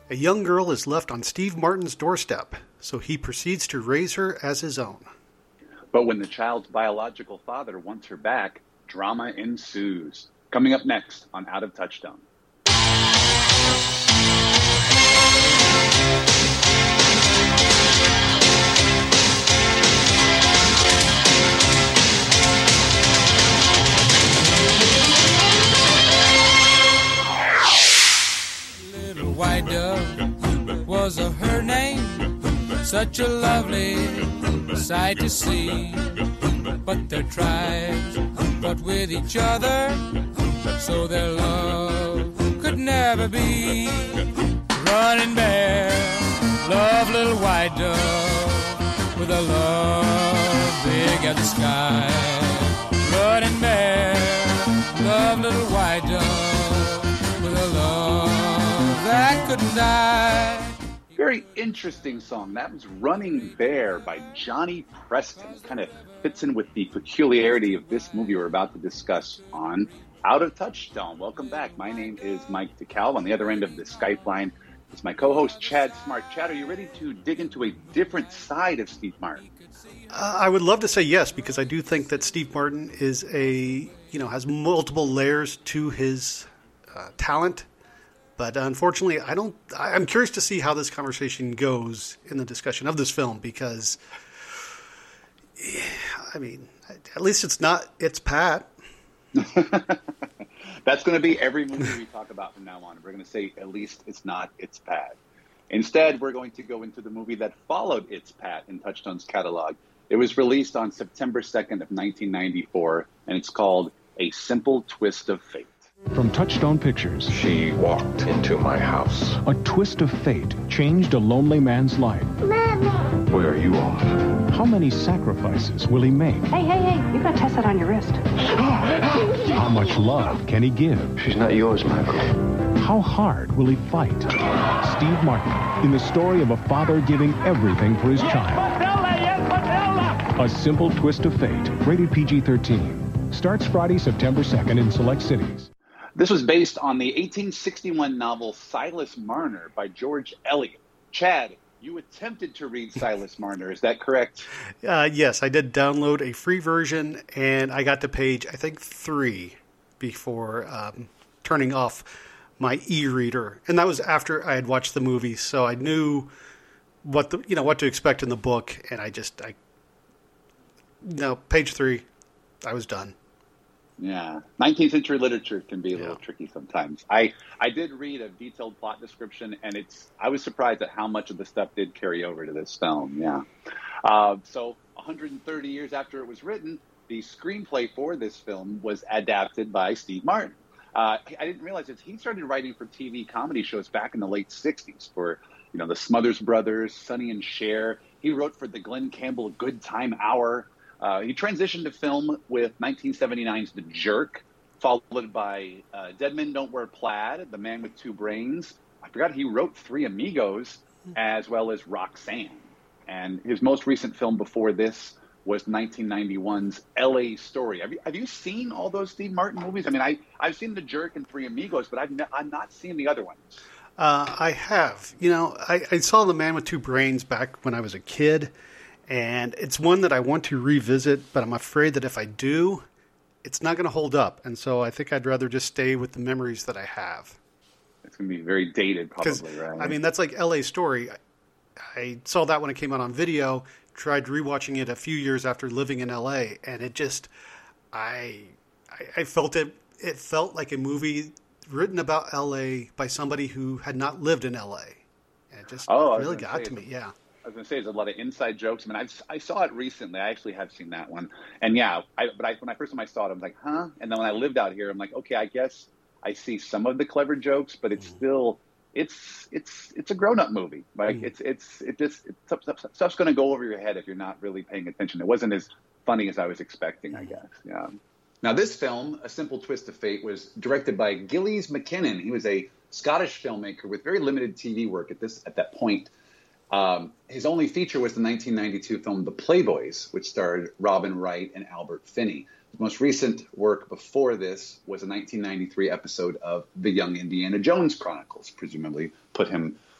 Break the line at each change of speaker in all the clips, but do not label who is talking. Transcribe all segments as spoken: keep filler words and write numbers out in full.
A young girl is left on Steve Martin's doorstep, so he proceeds to raise her as his own.
But when the child's biological father wants her back, drama ensues. Coming up next on Out of Touchstone.
Little white dove was a her name, such a lovely sight to see. But their tribes fought with each other, so their love could never be. Running bear, love little white dove, with a love big as the sky. Running bear, love little white dove, with a love that couldn't die.
Very interesting song. That was Running Bear by Johnny Preston. It kind of fits in with the peculiarity of this movie we're about to discuss on Out of Touchstone. Welcome back. My name is Mike DeKalb. On the other end of the Skype line is my co-host, Chad Smart. Chad, are you ready to dig into a different side of Steve Martin?
Uh, I would love to say yes, because I do think that Steve Martin is a, you know, has multiple layers to his uh, talent. But unfortunately, I don't. I'm curious to see how this conversation goes in the discussion of this film, because, I mean, at least it's not. It's Pat.
That's going to be every movie we talk about from now on. We're going to say, at least it's not. It's Pat. Instead, we're going to go into the movie that followed It's Pat in Touchstone's catalog. It was released on September second of nineteen ninety-four, and it's called A Simple Twist of Fate.
From Touchstone Pictures.
She walked into my house.
A twist of fate changed a lonely man's life.
Mama. Where are you off?
How many sacrifices will he make?
Hey, hey, hey, you've got to test that on your wrist.
How much love can he give?
She's not yours, Michael.
How hard will he fight? Steve Martin, in the story of a father giving everything for his child. A Simple Twist of Fate, rated P G thirteen. Starts Friday, September second in select cities.
This was based on the eighteen sixty-one novel Silas Marner by George Eliot. Chad, you attempted to read Silas Marner. Is that correct?
Uh, yes, I did download a free version, and I got to page, I think, three before um, turning off my e-reader. And that was after I had watched the movie, so I knew what the you know what to expect in the book, and I just, I no, page three, I was done.
Yeah. nineteenth century literature can be a little
Yeah.
tricky sometimes. I, I did read a detailed plot description, and it's I was surprised at how much of the stuff did carry over to this film. Yeah. Uh, so one hundred thirty years after it was written, the screenplay for this film was adapted by Steve Martin. Uh, I didn't realize this. He started writing for T V comedy shows back in the late sixties for, you know, the Smothers Brothers, Sonny and Cher. He wrote for the Glenn Campbell Good Time Hour. Uh, he transitioned to film with nineteen seventy-nine's The Jerk, followed by uh, Dead Men Don't Wear Plaid, The Man with Two Brains. I forgot he wrote Three Amigos, as well as Roxanne. And his most recent film before this was nineteen ninety-one's L A Story. Have you, have you seen all those Steve Martin movies? I mean, I, I've seen The Jerk and Three Amigos, but I've, ne- I've not seen the other ones.
Uh, I have. You know, I, I saw The Man with Two Brains back when I was a kid, and it's one that I want to revisit, but I'm afraid that if I do, it's not going to hold up. And so I think I'd rather just stay with the memories that I have.
It's going to be very dated, probably, right?
I mean, that's like L A Story. I, I saw that when it came out on video, tried rewatching it a few years after living in L A, and it just, I, I, I felt it, it felt like a movie written about L A by somebody who had not lived in L A. And it just
Oh, I was
really
gonna
got
say,
to me, yeah.
I was going to say, there's a lot of inside jokes. I mean, I've, I saw it recently. I actually have seen that one. And yeah, I, but I, when I first time I saw it, I was like, huh? And then when I lived out here, I'm like, okay, I guess I see some of the clever jokes, but it's mm. still, it's it's it's a grown-up movie. Like mm. it's it's it just it, stuff, stuff, stuff's going to go over your head if you're not really paying attention. It wasn't as funny as I was expecting, I guess. Yeah. Now, this film, A Simple Twist of Fate, was directed by Gillies McKinnon. He was a Scottish filmmaker with very limited T V work at this at that point. Um, his only feature was the nineteen ninety-two film The Playboys, which starred Robin Wright and Albert Finney. His most recent work before this was a nineteen ninety-three episode of The Young Indiana Jones Chronicles, presumably put him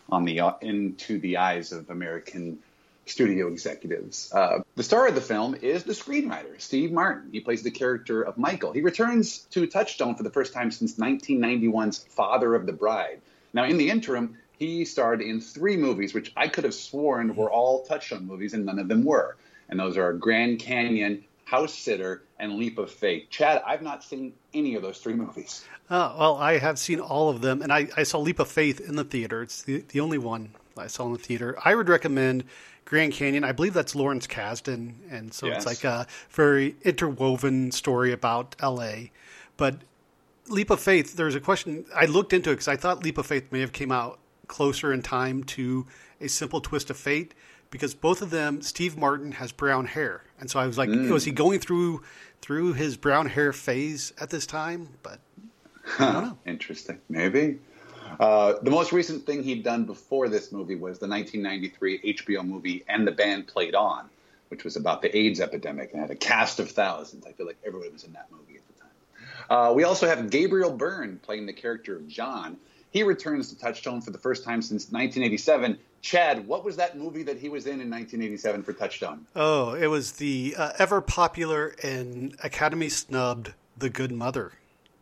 on the uh, into the eyes of American studio executives. Uh, the star of the film is the screenwriter, Steve Martin. He plays the character of Michael. He returns to Touchstone for the first time since nineteen ninety-one's Father of the Bride. Now, in the interim, he starred in three movies, which I could have sworn were all Touchstone movies, and none of them were. And those are Grand Canyon, House Sitter, and Leap of Faith. Chad, I've not seen any of those three movies.
Oh, well, I have seen all of them, and I, I saw Leap of Faith in the theater. It's the, the only one I saw in the theater. I would recommend Grand Canyon. I believe that's Lawrence Kasdan, and so
Yes.
it's like a very interwoven story about L A. But Leap of Faith, there's a question. I looked into it because I thought Leap of Faith may have came out closer in time to A Simple Twist of Fate, because both of them, Steve Martin has brown hair. And so I was like,
Mm.
was he going through through his brown hair phase at this time? But I don't know.
Interesting. Maybe. Uh, the most recent thing he'd done before this movie was the nineteen ninety-three H B O movie And the Band Played On, which was about the AIDS epidemic and had a cast of thousands. I feel like everybody was in that movie at the time. Uh, we also have Gabriel Byrne playing the character of John. He returns to Touchstone for the first time since nineteen eighty-seven. Chad, what was that movie that he was in in nineteen eighty-seven for Touchstone?
Oh, it was the uh, ever popular and Academy snubbed The Good Mother.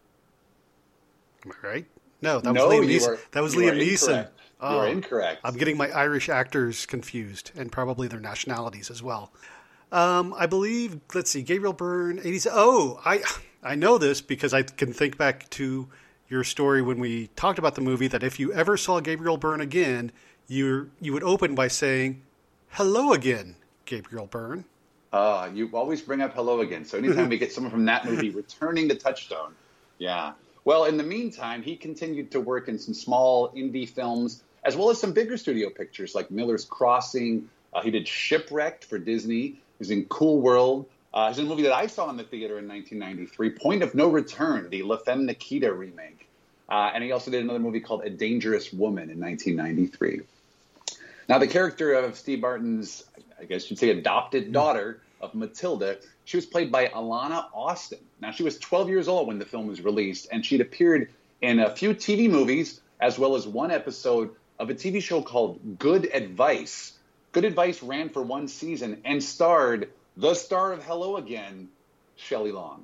Am I right? No, that was
No,
Liam
you
Neeson.
are-
that was
you
Liam
are
Neeson.
incorrect. You are incorrect.
I'm getting my Irish actors confused, and probably their nationalities as well. Um, I believe. Let's see, Gabriel Byrne, eighties. Oh, I I know this because I can think back to your story when we talked about the movie. That if you ever saw Gabriel Byrne again, you you would open by saying, "Hello again, Gabriel Byrne."
Uh, you always bring up Hello Again. So anytime we get someone from that movie returning to Touchstone, yeah. Well, in the meantime, he continued to work in some small indie films, as well as some bigger studio pictures like Miller's Crossing. Uh, he did Shipwrecked for Disney. He was in Cool World. Uh, he's in a movie that I saw in the theater in nineteen ninety-three, Point of No Return, the La Femme Nikita remake. Uh, and he also did another movie called A Dangerous Woman in nineteen ninety-three. Now, the character of Steve Martin's, I guess you'd say, adopted daughter of Matilda, she was played by Alana Austin. Now, she was twelve years old when the film was released, and she'd appeared in a few T V movies, as well as one episode of a T V show called Good Advice. Good Advice ran for one season and starred the star of Hello Again, Shelley Long.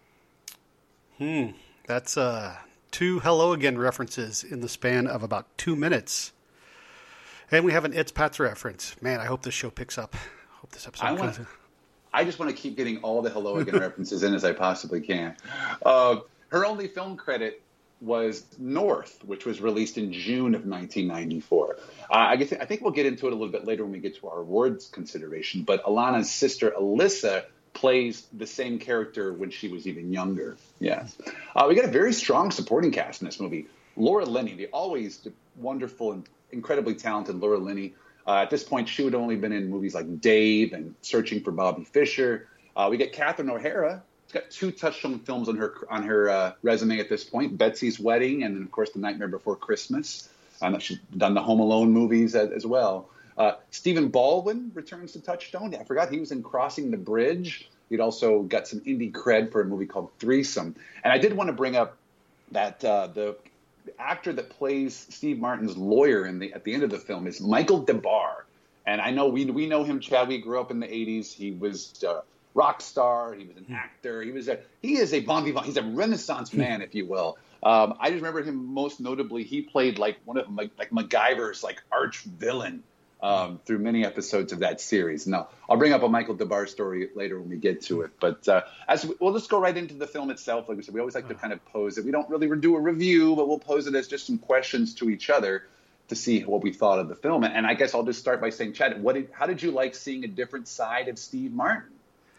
Hmm, that's uh, two Hello Again references in the span of about two minutes. And we have an It's Pat's reference. Man, I hope this show picks up. I hope this episode
I
comes
want, I just want to keep getting all the Hello Again references in as I possibly can. Uh, her only film credit was North, which was released in June of nineteen ninety-four. Uh, I guess I think we'll get into it a little bit later when we get to our awards consideration. But Alana's sister Alyssa plays the same character when she was even younger. Yes, uh, we got a very strong supporting cast in this movie. Laura Linney, the always wonderful and incredibly talented Laura Linney. Uh, at this point, she would have only been in movies like Dave and Searching for Bobby Fischer. Uh, we get Catherine O'Hara. She's got two Touchstone films on her on her uh, resume at this point: Betsy's Wedding, and then of course The Nightmare Before Christmas. Um, she's done the Home Alone movies as, as well. Uh, Stephen Baldwin returns to Touchstone. I forgot he was in Crossing the Bridge. He'd also got some indie cred for a movie called Threesome. And I did want to bring up that uh, the actor that plays Steve Martin's lawyer in the at the end of the film is Michael DeBar. And I know we we know him, Chad. We grew up in the eighties. He was a rock star. He was an actor. He was a he is a bon vivant. He's a Renaissance man, if you will. Um, I just remember him most notably. He played like one of like, like MacGyver's like arch villain um, through many episodes of that series. Now I'll bring up a Michael DeBar story later when we get to it. But uh, as we, we'll just go right into the film itself. Like we said, we always like to kind of pose it. We don't really do a review, but we'll pose it as just some questions to each other to see what we thought of the film. And I guess I'll just start by saying, Chad, what did, how did you like seeing a different side of Steve Martin?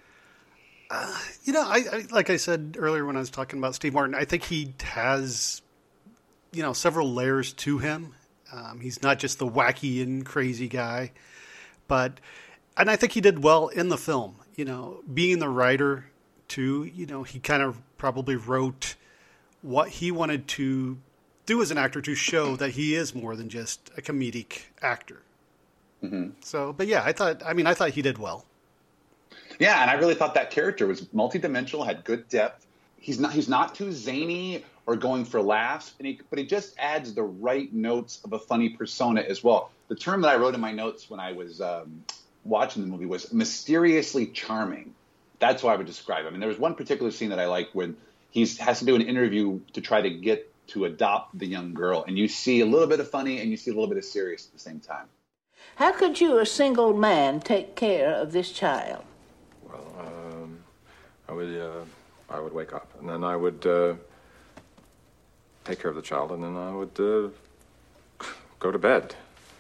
Uh, you know, I, I like I said earlier when I was talking about Steve Martin, I think he has, you know, several layers to him. Um, he's not just the wacky and crazy guy, but, and I think he did well in the film. You know, being the writer too, you know, he kind of probably wrote what he wanted to do as an actor to show that he is more than just a comedic actor. Mm-hmm. So, but yeah, I thought, I mean, I thought he did well.
Yeah, and I really thought that character was multidimensional, had good depth. he's not he's not too zany or going for laughs, and he, but he just adds the right notes of a funny persona as well. The term that I wrote in my notes when I was um, watching the movie was mysteriously charming. That's how I would describe him. And there was one particular scene that I like when he has to do an interview to try to get to adopt the young girl, and you see a little bit of funny and you see a little bit of serious at the same time.
How could you, a single man, take care of this child?
Well, um, I would, uh, I would wake up, and then I would uh, take care of the child, and then I would uh, go to bed.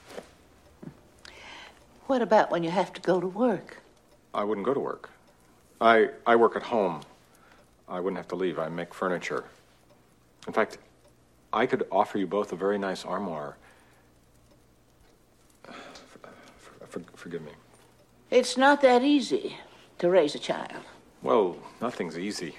What about when you have to go to work?
I wouldn't go to work. I I work at home. I wouldn't have to leave. I make furniture. In fact, I could offer you both a very nice armoire. For, for, forgive me.
It's not that easy to raise a child.
Well, nothing's easy.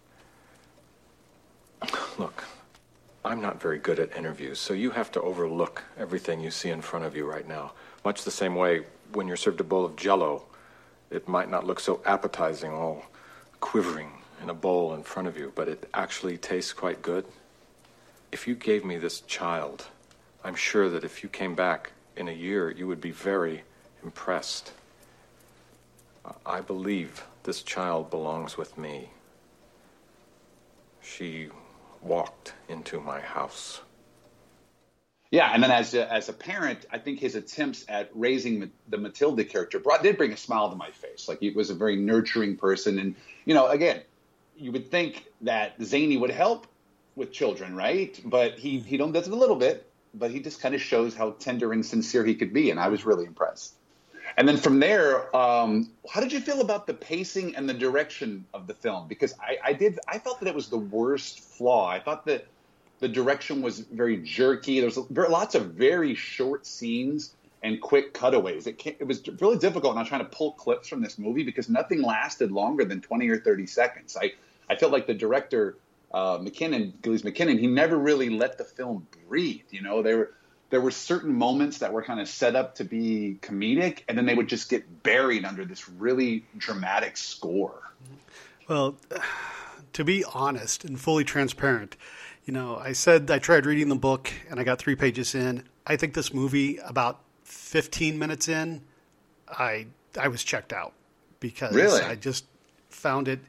Look, I'm not very good at interviews, so you have to overlook everything you see in front of you right now. Much the same way when you're served a bowl of Jell-O, it might not look so appetizing, all quivering in a bowl in front of you, but it actually tastes quite good. If you gave me this child, I'm sure that if you came back in a year, you would be very impressed. I believe this child belongs with me. She walked into my house.
Yeah, and then as a, as a parent, I think his attempts at raising the Matilda character brought, did bring a smile to my face. Like, he was a very nurturing person. And, you know, again, you would think that zany would help with children, right? But he, he don't, does it a little bit, but he just kind of shows how tender and sincere he could be. And I was really impressed. And then from there, um, how did you feel about the pacing and the direction of the film? Because I, I did, I felt that it was the worst flaw. I thought that the direction was very jerky. There was very, lots of very short scenes and quick cutaways. It, it was really difficult, and I was trying to pull clips from this movie because nothing lasted longer than twenty or thirty seconds. I, I felt like the director, uh, McKinnon, Gillies McKinnon, he never really let the film breathe. You know, there were there were certain moments that were kind of set up to be comedic, and then they would just get buried under this really dramatic score.
Well, to be honest and fully transparent, you know, I said I tried reading the book and I got three pages in. I think this movie, about fifteen minutes in, I I was checked out because
really?
I just found it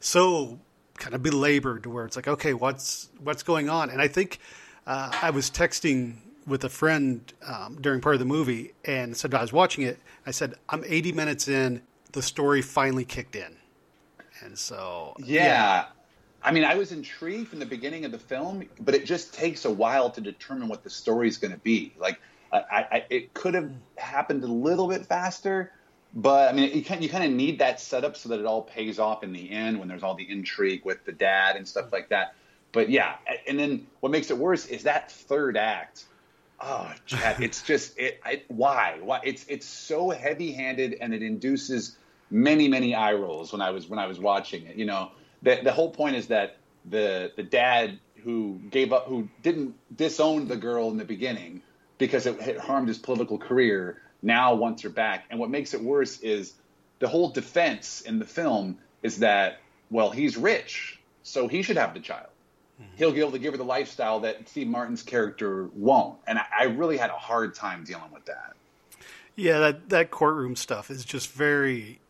so kind of belabored to where it's like, okay, what's what's going on? And I think uh, I was texting with a friend um, during part of the movie and said I was watching it. I said, I'm eighty minutes in. The story finally kicked in. And so,
yeah.
yeah.
I mean, I was intrigued from the beginning of the film, but it just takes a while to determine what the story is going to be. Like, I, I, it could have happened a little bit faster, but I mean, you kind you kind of need that setup so that it all pays off in the end when there's all the intrigue with the dad and stuff like that. But yeah, and then what makes it worse is that third act. Oh, Chad, it's just it. I, why? Why? It's it's so heavy-handed, and it induces many many eye rolls when I was when I was watching it. You know. The, the whole point is that the the dad who gave up, who didn't disown the girl in the beginning because it, it harmed his political career, now wants her back. And what makes it worse is the whole defense in the film is that, well, he's rich, so he should have the child. Mm-hmm. He'll be able to give her the lifestyle that Steve Martin's character won't. And I, I really had a hard time dealing with that.
Yeah, that, that courtroom stuff is just very...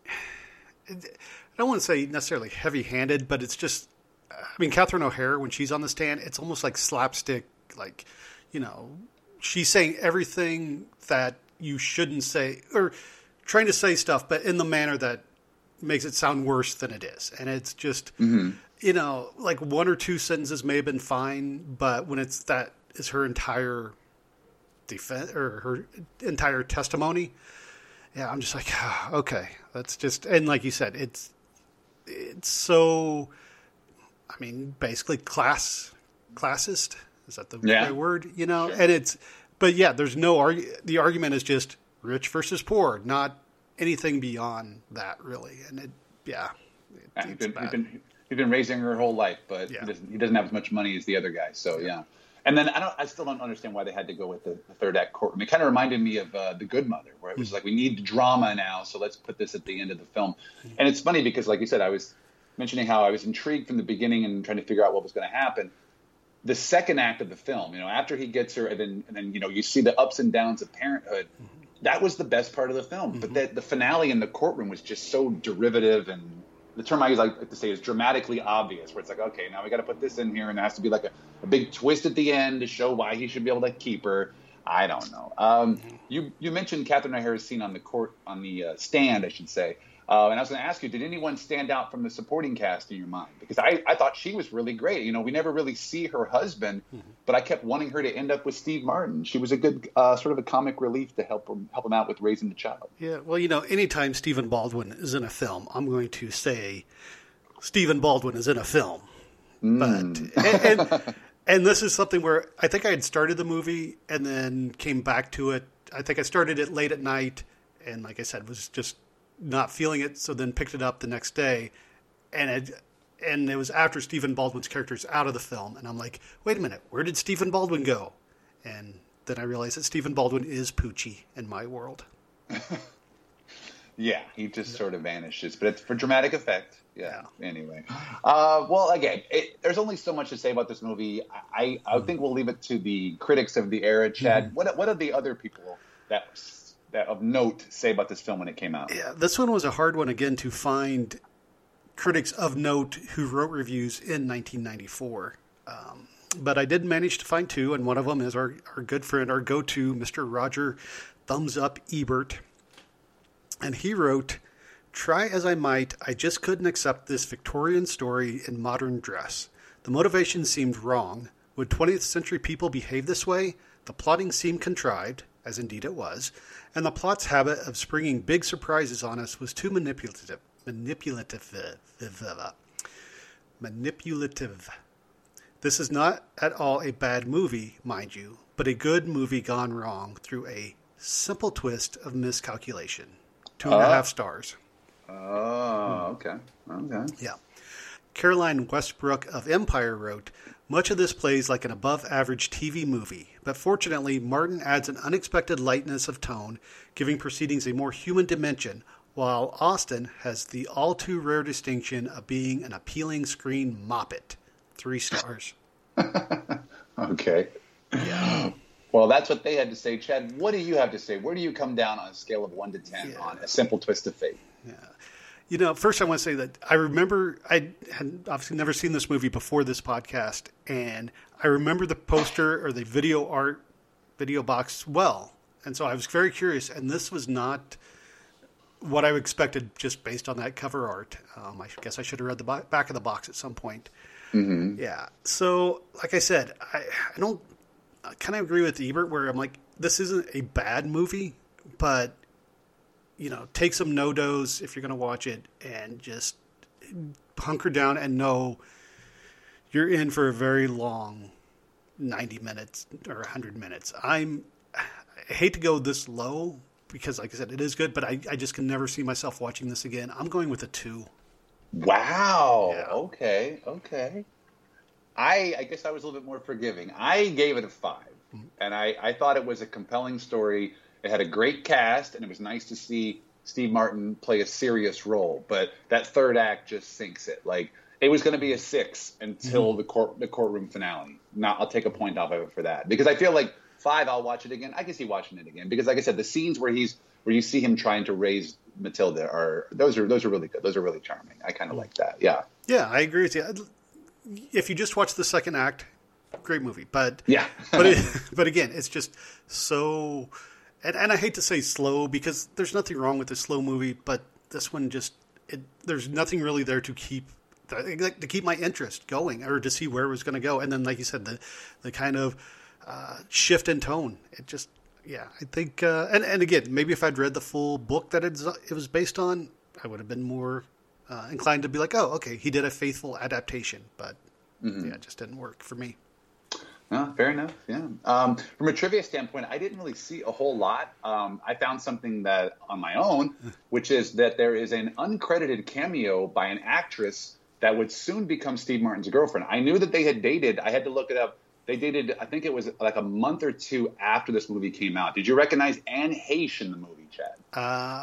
It, I don't want to say necessarily heavy-handed, but it's just, I mean, Catherine O'Hara, when she's on the stand, it's almost like slapstick, like, you know, she's saying everything that you shouldn't say, or trying to say stuff, but in the manner that makes it sound worse than it is. And it's just, mm-hmm. you know, like one or two sentences may have been fine, but when it's that is her entire defense, or her entire testimony, yeah, I'm just like, oh, okay, that's just, and like you said, it's, it's so, I mean, basically class, classist. Is that the
yeah.
right word? You know,
sure.
and it's, but yeah, there's no argu- the argument is just rich versus poor, not anything beyond that, really. And it, yeah, it,
yeah he's,
it's
been,
bad.
he's been he's been raising her whole life, but
yeah.
he doesn't he doesn't have as much money as the other guy. So yeah. yeah. And then I don't, I still don't understand why they had to go with the, the third act courtroom. It kind of reminded me of uh, The Good Mother, where it was like, we need drama now, so let's put this at the end of the film. And it's funny because, like you said, I was mentioning how I was intrigued from the beginning and trying to figure out what was going to happen. The second act of the film, you know, after he gets her, and then, and then you know, you see the ups and downs of parenthood. Mm-hmm. That was the best part of the film. Mm-hmm. But the, the finale in the courtroom was just so derivative, and the term I use like to say is dramatically obvious, where it's like, okay, now we got to put this in here, and there has to be like a, a big twist at the end to show why he should be able to keep her. I don't know. Um, mm-hmm. You you mentioned Catherine O'Hara's scene on the court on the uh, stand, I should say. Uh, and I was going to ask you, did anyone stand out from the supporting cast in your mind? Because I, I thought she was really great. You know, we never really see her husband, mm-hmm. but I kept wanting her to end up with Steve Martin. She was a good uh, sort of a comic relief to help him, help him out with raising the child.
Yeah, well, you know, anytime Stephen Baldwin is in a film, I'm going to say Stephen Baldwin is in a film. Mm. But and, and, and this is something where I think I had started the movie and then came back to it. I think I started it late at night and, like I said, was just not feeling it, so then picked it up the next day, and it, and it was after Stephen Baldwin's character's out of the film, and I'm like, wait a minute, where did Stephen Baldwin go? And then I realized that Stephen Baldwin is Poochie in my world.
Yeah, he just yeah. sort of vanishes, but it's for dramatic effect. Yeah. yeah. Anyway, uh, well, again, it, there's only so much to say about this movie. I, I mm. think we'll leave it to the critics of the era. Chad, mm-hmm. what what are the other people that? that of note say about this film when it came out?
Yeah, this one was a hard one, again, to find critics of note who wrote reviews in nineteen ninety-four. Um, but I did manage to find two, and one of them is our, our good friend, our go-to, Mister Roger Thumbs Up Ebert. And he wrote, "Try as I might, I just couldn't accept this Victorian story in modern dress. The motivation seemed wrong. Would twentieth century people behave this way? The plotting seemed contrived, as indeed it was, and the plot's habit of springing big surprises on us was too manipulative. Manipulative. Manipulative. This is not at all a bad movie, mind you, but a good movie gone wrong through a simple twist of miscalculation. Two and uh, a half stars."
Oh, okay. Okay.
Yeah. Caroline Westbrook of Empire wrote, "Much of this plays like an above-average T V movie, but fortunately, Martin adds an unexpected lightness of tone, giving proceedings a more human dimension, while Austin has the all-too-rare distinction of being an appealing screen moppet." Three stars.
Okay.
Yeah.
Well, that's what they had to say. Chad, what do you have to say? Where do you come down on a scale of one to ten yeah. on A Simple Twist of Fate?
Yeah. You know, first I want to say that I remember, I had obviously never seen this movie before this podcast, and I remember the poster or the video art, video box well. And so I was very curious, and this was not what I expected just based on that cover art. Um, I guess I should have read the back of the box at some point.
Mm-hmm.
Yeah. So, like I said, I, I don't, I kind of agree with Ebert where I'm like, this isn't a bad movie, but you know, take some no-dos if you're going to watch it and just hunker down and know you're in for a very long ninety minutes or one hundred minutes. I'm, I hate to go this low because, like I said, it is good, but I, I just can never see myself watching this again. I'm going with a two.
Wow.
Yeah.
Okay. Okay. I, I guess I was a little bit more forgiving. I gave it a five, mm-hmm. and I, I thought it was a compelling story. It had a great cast, and it was nice to see Steve Martin play a serious role. But that third act just sinks it. Like, it was going to be a six until mm-hmm. the court the courtroom finale. Now, I'll take a point off of it for that. Because I feel like five, I'll watch it again. I can see watching it again. Because, like I said, the scenes where he's where you see him trying to raise Matilda are those are those are really good. Those are really charming. I kind of like that. Yeah.
Yeah, I agree with you. If you just watch the second act, great movie. But
yeah,
but it, but again, it's just so. And, and I hate to say slow because there's nothing wrong with a slow movie, but this one just it, there's nothing really there to keep to keep my interest going or to see where it was going to go. And then, like you said, the the kind of uh, shift in tone. It just yeah, I think. Uh, and and again, maybe if I'd read the full book that it's, it was based on, I would have been more uh, inclined to be like, oh, okay, he did a faithful adaptation. But mm-hmm. yeah, it just didn't work for me.
No, fair enough. Yeah. Um, from a trivia standpoint, I didn't really see a whole lot. Um, I found something that on my own, which is that there is an uncredited cameo by an actress that would soon become Steve Martin's girlfriend. I knew that they had dated. I had to look it up. They dated, I think it was like a month or two after this movie came out. Did you recognize Anne Heche in the movie, Chad?
Uh,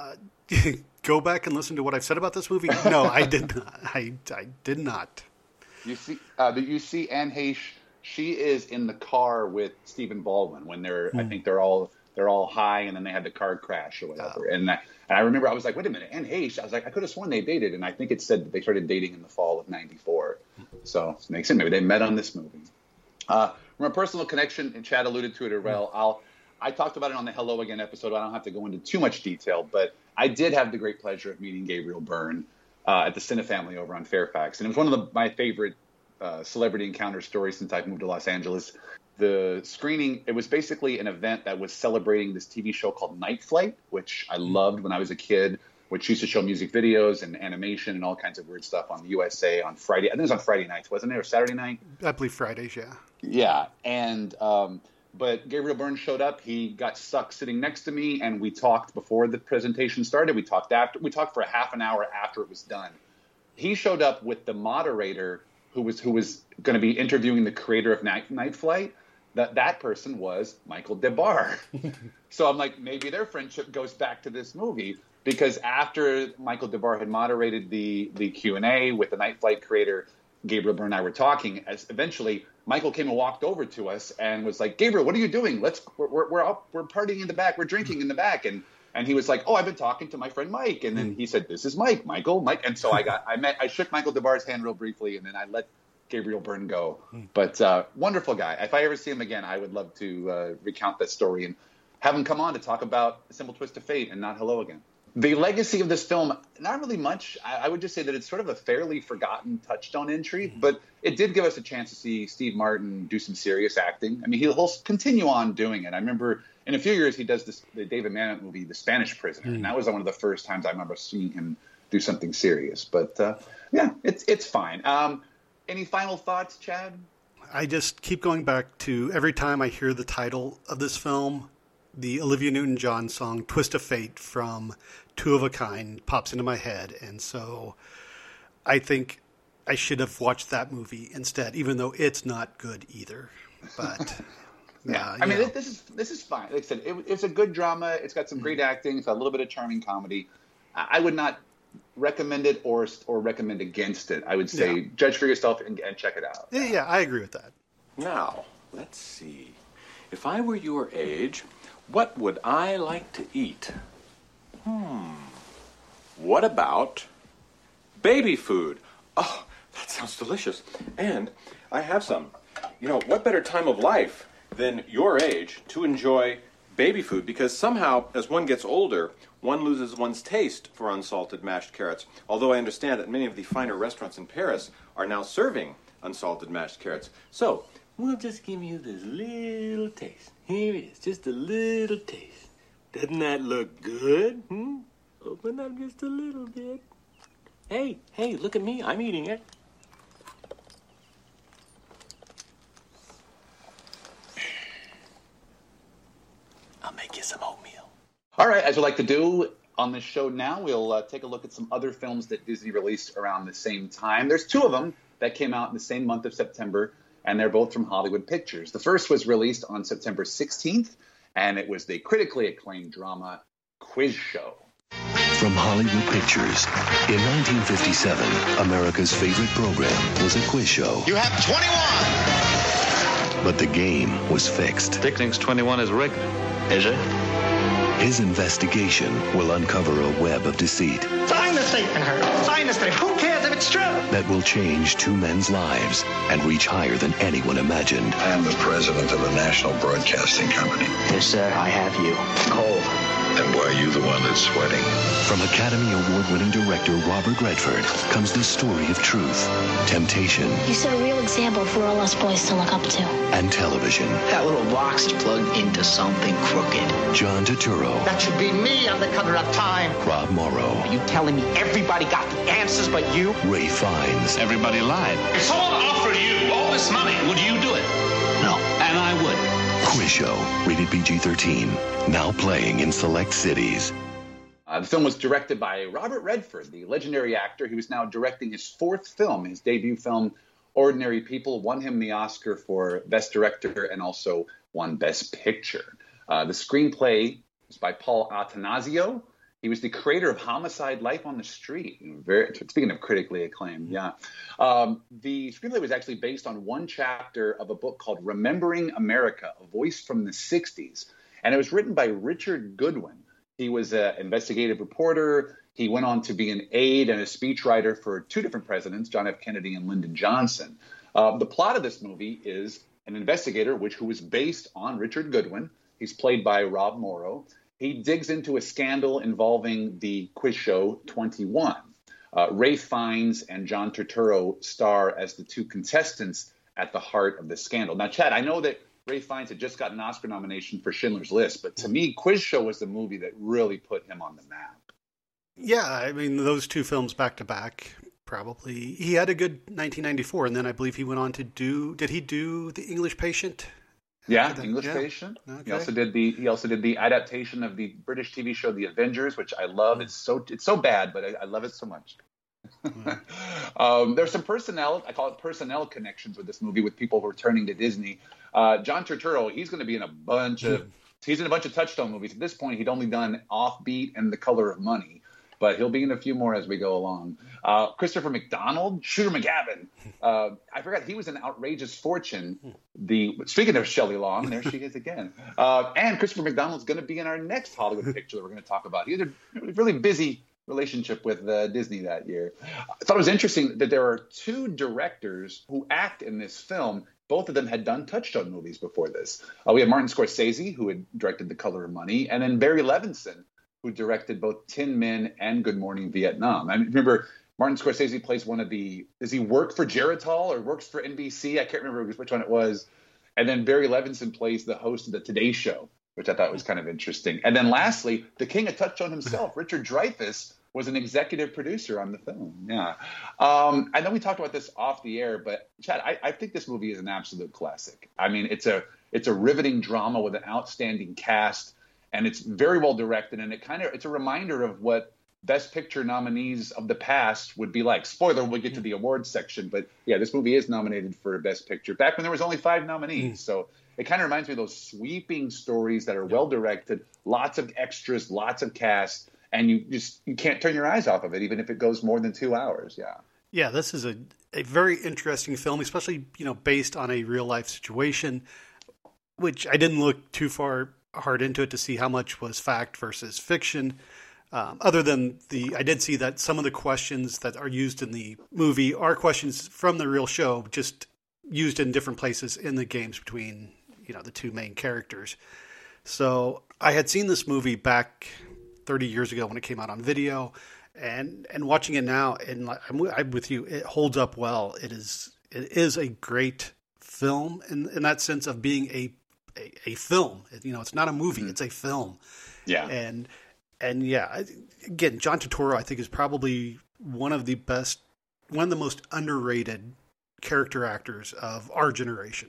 go back and listen to what I've said about this movie? No, I did not. I, I did not.
You see, uh, you see Anne Heche. She is in the car with Stephen Baldwin when they're. Mm. I think they're all they're all high, and then they had the car crash or whatever. Oh. And, I, and I remember I was like, wait a minute, Anne Heche. I was like, I could have sworn they dated, and I think it said that they started dating in the fall of ninety-four. So it makes sense. Maybe they met on this movie. Uh, from a personal connection, and Chad alluded to it as well. I'll. I talked about it on the Hello Again episode. I don't have to go into too much detail, but I did have the great pleasure of meeting Gabriel Byrne uh, at the Cinefamily over on Fairfax. And it was one of the, my favorite uh, celebrity encounter stories since I've moved to Los Angeles. The screening, it was basically an event that was celebrating this T V show called Night Flight, which I loved when I was a kid, which used to show music videos and animation and all kinds of weird stuff on the U S A on Friday. I think it was on Friday nights, wasn't it? Or Saturday night?
I believe Fridays, yeah.
Yeah. And... Um, But Gabriel Byrne showed up. He got stuck sitting next to me, and we talked before the presentation started. We talked after. We talked for a half an hour after it was done. He showed up with the moderator who was who was going to be interviewing the creator of Night, Night Flight. That that person was Michael DeBar. So I'm like, maybe their friendship goes back to this movie, because after Michael DeBar had moderated the the Q and A with the Night Flight creator, Gabriel Byrne and I were talking. As eventually Michael came and walked over to us and was like, Gabriel, what are you doing? Let's we're we're we're, up, we're partying in the back. We're drinking in the back. And and he was like, oh, I've been talking to my friend Mike. And then he said, this is Mike, Michael, Mike. And so I got I met I shook Michael DeBar's hand real briefly, and then I let Gabriel Byrne go. But uh, wonderful guy. If I ever see him again, I would love to uh, recount that story and have him come on to talk about A Simple Twist of Fate and not Hello Again. The legacy of this film, not really much. I, I would just say that it's sort of a fairly forgotten touchstone entry, mm-hmm. but it did give us a chance to see Steve Martin do some serious acting. I mean, he'll, he'll continue on doing it. I remember in a few years he does this the David Mamet movie, The Spanish Prisoner, mm-hmm. and that was one of the first times I remember seeing him do something serious. But uh, yeah, it's it's fine. Um, any final thoughts, Chad?
I just keep going back to every time I hear the title of this film, the Olivia Newton-John song Twist of Fate from Two of a Kind pops into my head. And so I think I should have watched that movie instead, even though it's not good either. But
yeah, uh, I mean, know. this is this is fine. Like I said, it, it's a good drama. It's got some great acting. It's got a little bit of charming comedy. I would not recommend it or or recommend against it. I would say yeah. judge for yourself and, and check it out.
Yeah, yeah, I agree with that.
Now, let's see. If I were your age, what would I like to eat? Hmm. What about baby food? Oh, that sounds delicious. And I have some. You know, what better time of life than your age to enjoy baby food? Because somehow, as one gets older, one loses one's taste for unsalted mashed carrots. Although I understand that many of the finer restaurants in Paris are now serving unsalted mashed carrots. So, we'll just give you this little taste. Here it is, just a little taste. Doesn't that look good? Hmm? Open up just a little bit. Hey, hey, look at me. I'm eating it. I'll make you some oatmeal.
All right, as we like to do on this show now, we'll uh, take a look at some other films that Disney released around the same time. There's two of them that came out in the same month of September, and they're both from Hollywood Pictures. The first was released on September sixteenth, and it was the critically acclaimed drama Quiz Show.
From Hollywood Pictures, in nineteen fifty-seven, America's favorite program was a quiz show.
You have twenty-one!
But the game was fixed.
Dick thinks twenty-one is rigged. Is it?
His investigation will uncover a web of deceit.
Sign the statement, Herb. Sign the statement. Who cares if it's true?
That will change two men's lives and reach higher than anyone imagined.
I am the president of the National Broadcasting Company.
Yes, sir. I have you. Cold.
Then why are you the one that's sweating?
From Academy Award-winning director Robert Redford comes the story of truth, temptation.
You set a real example for all us boys to look up to.
And television.
That little box is plugged into something crooked.
John Turturro.
That should be me on the cover of Time.
Rob Morrow.
Are you telling me everybody got the answers but you?
Ray Fiennes.
Everybody lied. If someone offered you all this money, would you do it?
No.
And I would.
Quiz Show, rated P G thirteen, now playing in select cities.
Uh, the film was directed by Robert Redford, the legendary actor who is now directing his fourth film. His debut film, Ordinary People, won him the Oscar for Best Director and also won Best Picture. Uh, the screenplay is by Paul Attanasio. He was the creator of Homicide: Life on the Street. Very, speaking of critically acclaimed, yeah. Um, the screenplay was actually based on one chapter of a book called Remembering America, A Voice from the sixties. And it was written by Richard Goodwin. He was an investigative reporter. He went on to be an aide and a speechwriter for two different presidents, John F. Kennedy and Lyndon Johnson. Uh, the plot of this movie is an investigator, which who was based on Richard Goodwin. He's played by Rob Morrow. He digs into a scandal involving the quiz show twenty-one. Uh, Ralph Fiennes and John Turturro star as the two contestants at the heart of the scandal. Now, Chad, I know that Ralph Fiennes had just got an Oscar nomination for Schindler's List, but to me, Quiz Show was the movie that really put him on the map.
Yeah, I mean, those two films back to back, probably. He had a good nineteen ninety-four, and then I believe he went on to do, did he do The English Patient?
Yeah,
that,
English
yeah.
Patient.
Okay.
He also did the he also did the adaptation of the British T V show The Avengers, which I love. It's so it's so bad, but I, I love it so much. um, there's some personnel, I call it personnel connections with this movie, with people returning to Disney. Uh, John Turturro, he's going to be in a bunch of he's in a bunch of Touchstone movies. At this point, he'd only done Offbeat and The Color of Money, but he'll be in a few more as we go along. Uh, Christopher McDonald, Shooter McGavin. Uh, I forgot he was in Outrageous Fortune. The speaking of Shelley Long, there she is again. Uh, and Christopher McDonald's going to be in our next Hollywood picture that we're going to talk about. He had a really busy relationship with uh, Disney that year. I thought it was interesting that there are two directors who act in this film. Both of them had done Touchstone movies before this. Uh, we have Martin Scorsese, who had directed The Color of Money, and then Barry Levinson, who directed both Tin Men and Good Morning Vietnam. I remember Martin Scorsese plays one of the, does he work for Geritol or works for N B C? I can't remember which one it was. And then Barry Levinson plays the host of the Today Show, which I thought was kind of interesting. And then lastly, the king of Touchstone himself, Richard Dreyfuss, was an executive producer on the film. Yeah. Um, I know we talked about this off the air, but Chad, I, I think this movie is an absolute classic. I mean, it's a it's a riveting drama with an outstanding cast, and it's very well directed, and it kind of it's a reminder of what Best Picture nominees of the past would be like. Spoiler, we'll get to the awards section, but yeah, this movie is nominated for Best Picture back when there was only five nominees. Mm. So it kind of reminds me of those sweeping stories that are well directed, lots of extras, lots of cast, and you just you can't turn your eyes off of it, even if it goes more than two hours. Yeah.
Yeah, this is a, a very interesting film, especially, you know, based on a real life situation, which I didn't look too far hard into it to see how much was fact versus fiction. Um, other than the, I did see that some of the questions that are used in the movie are questions from the real show, just used in different places in the games between, you know, the two main characters. So I had seen this movie back thirty years ago when it came out on video, and and watching it now, and I'm, I'm with you, it holds up well. It is it is a great film in in that sense of being a a, a film. You know, it's not a movie; mm-hmm. it's a film.
Yeah,
and and yeah, again, John Turturro, I think, is probably one of the best, one of the most underrated character actors of our generation.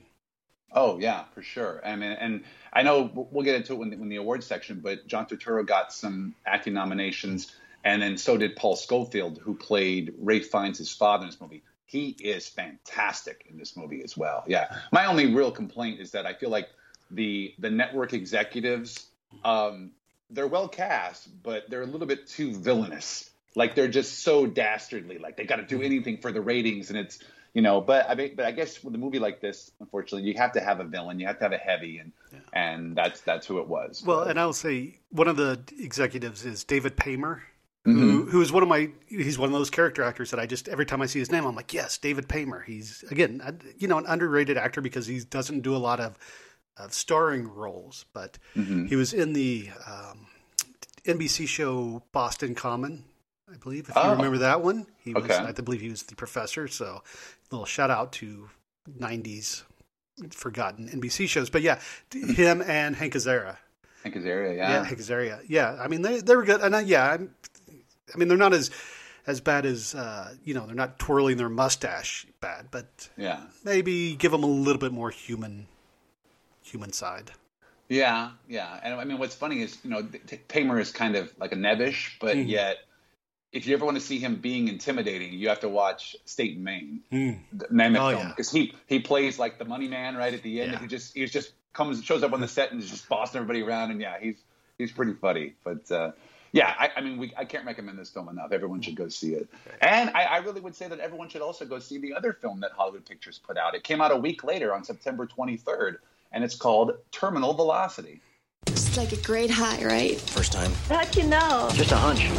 Oh yeah, for sure. I mean, and I know we'll get into it when the, when the awards section, but John Turturro got some acting nominations, and then so did Paul Scofield, who played Ralph Fiennes' father in this movie. He is fantastic in this movie as well. Yeah. My only real complaint is that I feel like the the network executives, um, they're well cast, but they're a little bit too villainous. Like they're just so dastardly. Like they got to do anything for the ratings, and it's. You know, but I mean, but I guess with a movie like this, unfortunately, you have to have a villain, you have to have a heavy, and yeah. and that's that's who it was.
Well, but. And I'll say one of the executives is David Paymer, mm-hmm. who who is one of my he's one of those character actors that I just every time I see his name, I'm like, yes, David Paymer. He's again, you know, an underrated actor because he doesn't do a lot of, of starring roles, but mm-hmm. he was in the um, N B C show Boston Common. I believe, if you oh. remember that one. He was, okay. I believe he was the professor, so a little shout out to nineties forgotten N B C shows. But yeah, him and Hank Azaria.
Hank Azaria, yeah.
Yeah, Hank Azaria. Yeah, I mean, they they were good. And I, yeah, I'm, I mean, they're not as as bad as, uh, you know, they're not twirling their mustache bad, but
yeah,
maybe give them a little bit more human, human side.
Yeah, yeah. And I mean, what's funny is, you know, Paymer is kind of like a nebbish, but mm. yet, if you ever want to see him being intimidating, you have to watch State and Maine, mm. the Mammoth oh, film, because yeah. he he plays like the money man right at the end. Yeah. He just he just comes shows up on the set and is just bossing everybody around, and yeah, he's he's pretty funny. But uh, Yeah, I, I mean, we, I can't recommend this film enough. Everyone should go see it. And I, I really would say that everyone should also go see the other film that Hollywood Pictures put out. It came out a week later on September twenty-third, and it's called Terminal Velocity.
It's like a great high, right?
First time.
How'd you know?
Just a hunch.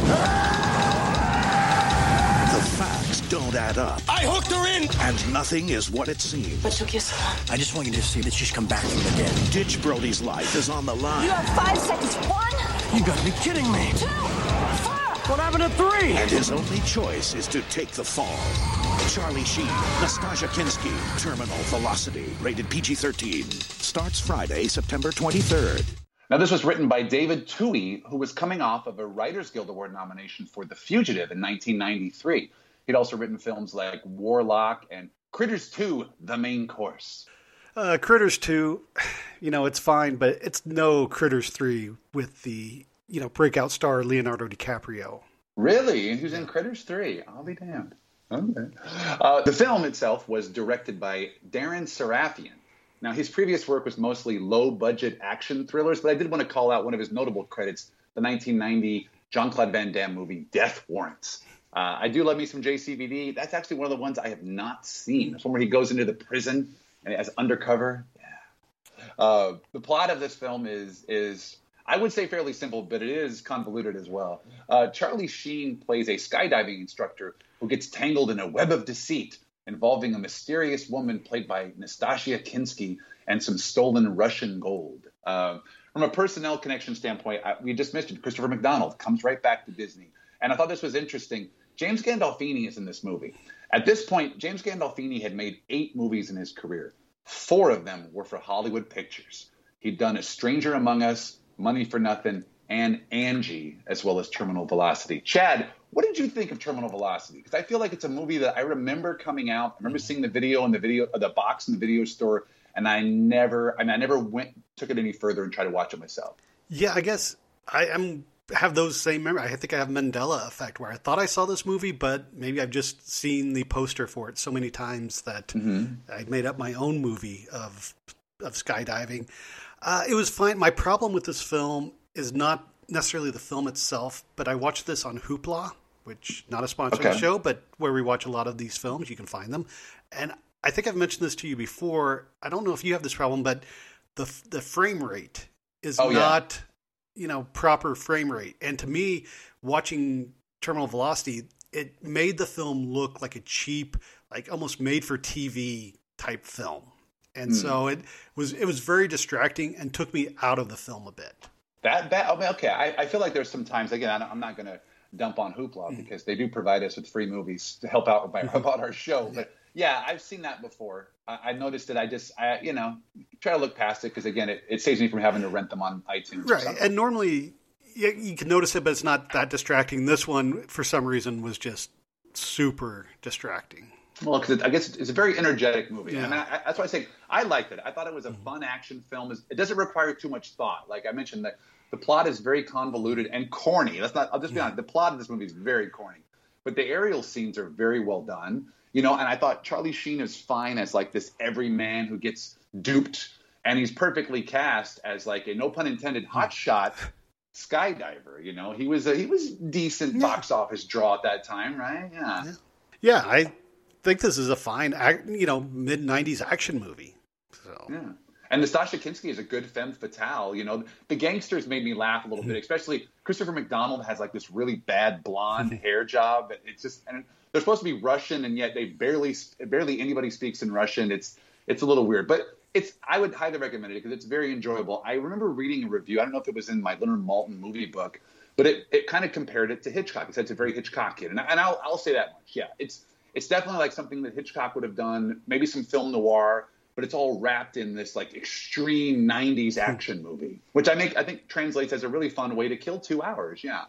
The facts don't add up.
I hooked her in!
And nothing is what it seems.
What took you so long?
I just want you to see that she's come back from the dead.
Ditch Brody's life is on the line.
You have five seconds. One.
You gotta be kidding me.
Two. Four.
What happened to three?
And his only choice is to take the fall. Charlie Sheen, Nastasia Kinski, Terminal Velocity, rated P G thirteen. Starts Friday, September twenty-third.
Now, this was written by David Twohy, who was coming off of a Writers Guild Award nomination for The Fugitive in nineteen ninety-three. He'd also written films like Warlock and Critters two, The Main Course.
Uh, Critters two, you know, it's fine, but it's no Critters three with the, you know, breakout star Leonardo DiCaprio.
Really? And who's in Critters three? I'll be damned. Okay. Uh, the film itself was directed by Darren Sarafian. Now, his previous work was mostly low-budget action thrillers, but I did want to call out one of his notable credits, the nineteen ninety Jean-Claude Van Damme movie, Death Warrants. Uh, I do love me some J C V D. That's actually one of the ones I have not seen. It's one where he goes into the prison and as undercover. Yeah. Uh, the plot of this film is, is, I would say, fairly simple, but it is convoluted as well. Uh, Charlie Sheen plays a skydiving instructor who gets tangled in a web of deceit involving a mysterious woman played by Nastasia Kinski and some stolen Russian gold. Uh, from a personnel connection standpoint, I, we just mentioned Christopher McDonald comes right back to Disney. And I thought this was interesting. James Gandolfini is in this movie. At this point, James Gandolfini had made eight movies in his career. Four of them were for Hollywood Pictures. He'd done A Stranger Among Us, Money for Nothing, and Angie, as well as Terminal Velocity. Chad, what did you think of Terminal Velocity? Because I feel like it's a movie that I remember coming out. I remember seeing the video in the video, uh, the box in the video store, and I never, I mean, I never went, took it any further and tried to watch it myself.
Yeah, I guess I am have those same memories. I think I have Mandela effect where I thought I saw this movie, but maybe I've just seen the poster for it so many times that mm-hmm. I made up my own movie of of skydiving. Uh, it was fine. My problem with this film is not necessarily the film itself, but I watched this on Hoopla, which not a sponsored okay. show, but where we watch a lot of these films. You can find them. And I think I've mentioned this to you before. I don't know if you have this problem, but the the frame rate is oh, not, yeah. you know, proper frame rate. And to me, watching Terminal Velocity, it made the film look like a cheap, like almost made for T V type film. And mm. so it was it was very distracting and took me out of the film a bit.
That that okay, I, I feel like there's some times, again, I'm not going to dump on Hoopla because they do provide us with free movies to help out about our show. But yeah, I've seen that before. I, I noticed it. I just, I, you know, try to look past it because, again, it, it saves me from having to rent them on iTunes.
Right. And normally you, you can notice it, but it's not that distracting. This one, for some reason, was just super distracting.
Well, because I guess it's a very energetic movie. Yeah. I mean, I, that's why I say I liked it. I thought it was a mm-hmm. fun action film. It doesn't require too much thought. Like I mentioned, the, the plot is very convoluted and corny. That's not. I'll just be honest. The plot of this movie is very corny, but the aerial scenes are very well done. You know, and I thought Charlie Sheen is fine as like this everyman who gets duped, and he's perfectly cast as like a no pun intended hotshot skydiver. You know, he was a, he was decent yeah. box office draw at that time, right? Yeah.
Yeah, yeah I. I think this is a fine, you know, mid nineties action movie. So.
Yeah. And Nastasia Kinski is a good femme fatale. You know, the gangsters made me laugh a little bit, especially Christopher McDonald has like this really bad blonde hair job. It's just, and they're supposed to be Russian, and yet they barely, barely anybody speaks in Russian. It's, it's a little weird, but it's, I would highly recommend it because it's very enjoyable. I remember reading a review. I don't know if it was in my Leonard Maltin movie book, but it, it kind of compared it to Hitchcock. It said it's a very Hitchcockian. And, and I'll, I'll say that much. Yeah. It's, It's definitely like something that Hitchcock would have done, maybe some film noir, but it's all wrapped in this like extreme nineties action movie, which I make I think translates as a really fun way to kill two hours. Yeah.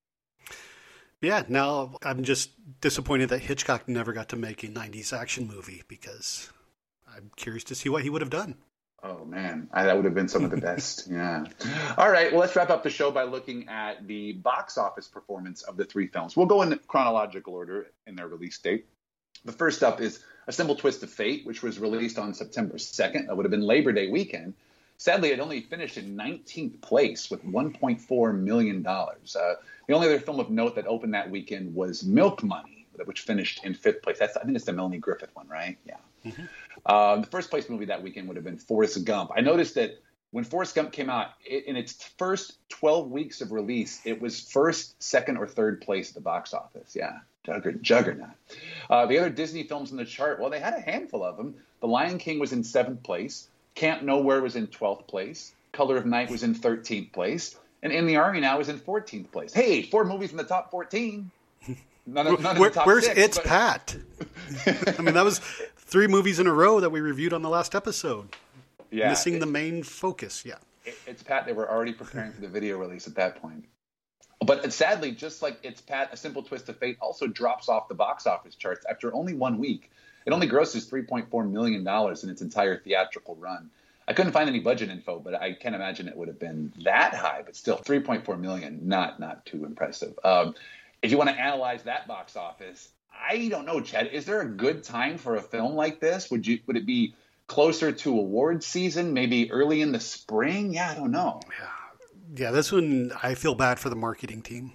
Yeah. Now I'm just disappointed that Hitchcock never got to make a nineties action movie because I'm curious to see what he would have done.
Oh, man, I, that would have been some of the best. Yeah. All right. Well, let's wrap up the show by looking at the box office performance of the three films. We'll go in chronological order in their release date. The first up is A Simple Twist of Fate, which was released on September second. That would have been Labor Day weekend. Sadly, it only finished in nineteenth place with one point four million dollars. Uh, the only other film of note that opened that weekend was Milk Money, which finished in fifth place. That's, I think it's the Melanie Griffith one, right? Yeah. Mm-hmm. Uh, the first place movie that weekend would have been Forrest Gump. I noticed that when Forrest Gump came out, it, in its first twelve weeks of release, it was first, second, or third place at the box office. Yeah, Jugger- juggernaut. Uh, the other Disney films on the chart, well, they had a handful of them. The Lion King was in seventh place. Camp Nowhere was in twelfth place. Color of Night was in thirteenth place. And In the Army Now was in fourteenth place. Hey, four movies in the top fourteen. None of, none
Where,
of the top
where's
six,
It's
but...
Pat? I mean, that was three movies in a row that we reviewed on the last episode.
Yeah,
Missing
it,
the main focus, yeah.
It, it's Pat. They were already preparing for the video release at that point. But sadly, just like It's Pat, A Simple Twist of Fate also drops off the box office charts after only one week. It only grosses three point four million dollars in its entire theatrical run. I couldn't find any budget info, but I can't imagine it would have been that high. But still, three point four million dollars, not not too impressive. Um, if you want to analyze that box office, I don't know, Chad. Is there a good time for a film like this? Would you would it be closer to awards season, maybe early in the spring? Yeah, I don't know.
Yeah, yeah. This one, I feel bad for the marketing team.